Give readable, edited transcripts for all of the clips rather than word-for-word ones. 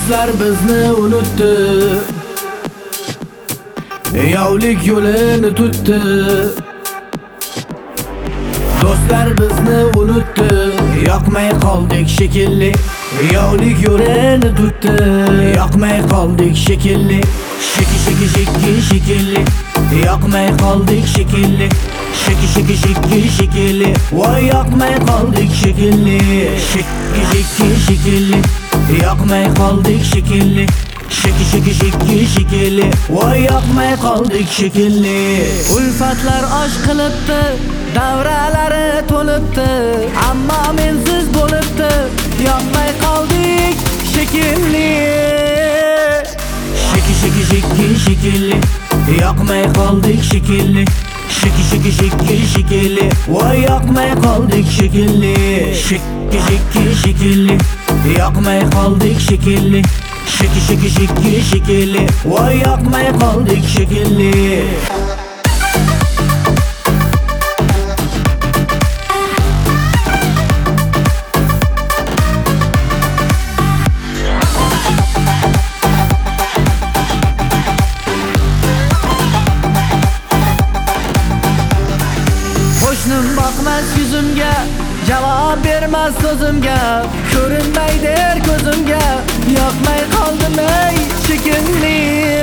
Do'stlar bizni unutdi, yovlik yo'lini tutdi. Do'stlar bizni unutdi, yoqmay qoldik shekilli. Yovlik yo'lini tutdi, yoqmay qoldik shekilli. Shekilli, yoqmay qoldik shekilli. Shekilli, voy yoqmay qoldik shekilli. Shekilli, yoqmay qoldik shekilli. Shekilli, voy yoqmay qoldik shekilli. Ulfatlar osh qilibdi, davralari to'libdi, ammo mensiz bo'libdi, yoqmay qoldik shekilli. Shekilli, yoqmay qoldik shekilli. Shekilli, voy yoqmay qoldik shekilli. Shekilli, yoqmay qoldik shekilli. Shekilli, voy yoqmay qoldik shekilli. Qo'shnim boqmas yuzimga, javob bermas so'zimga, ko'rinmaydi ko'zimga, yoqmay qoldim ey shekilli.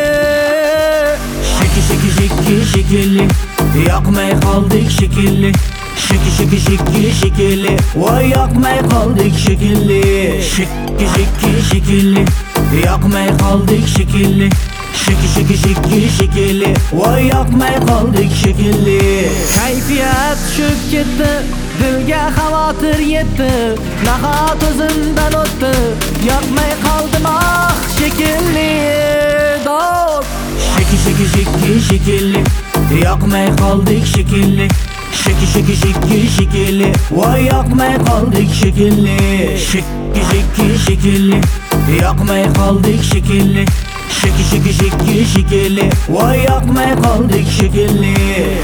Shekilli, yoqmay qoldik shekilli. Shekilli, voy yoqmay qoldik shekilli. Shekilli, yoqmay qoldik shekilli. Shekilli, voy yoqmay qoldik shekilli. Kayfiyat tushib ketdi, dilga xavotir yetdi, nahot o'zimdan o'tdi, yoqmay qoldim ah shekilli. Do'st shekilli, yoqmay qoldik shekilli. Shekilli, voy yoqmay qoldik shekilli. Shekilli, yoqmay qoldik shekilli. Shekilli, voy yoqmay qoldik shekilli.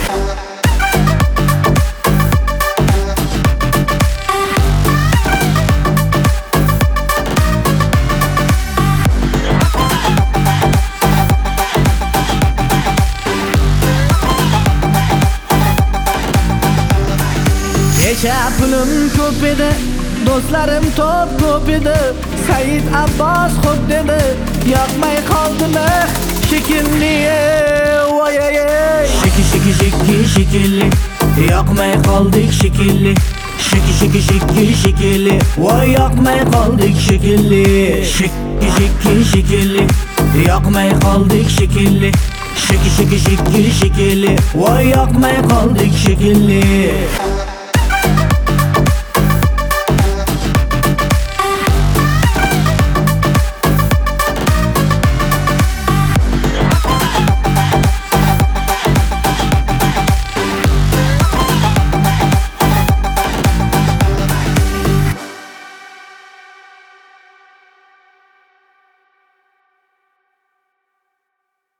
Kecha pulim ko'p edi, do'stlarim ko'p edi, Said Abbos xo'p dedi, yoqmay qoldim shekilli. Voy shekilli, yoqmay qoldik shekilli. Shekilli, voy yoqmay qoldik shekilli. Shekilli, yoqmay qoldik shekilli. Shekilli, voy yoqmay qoldik shekilli.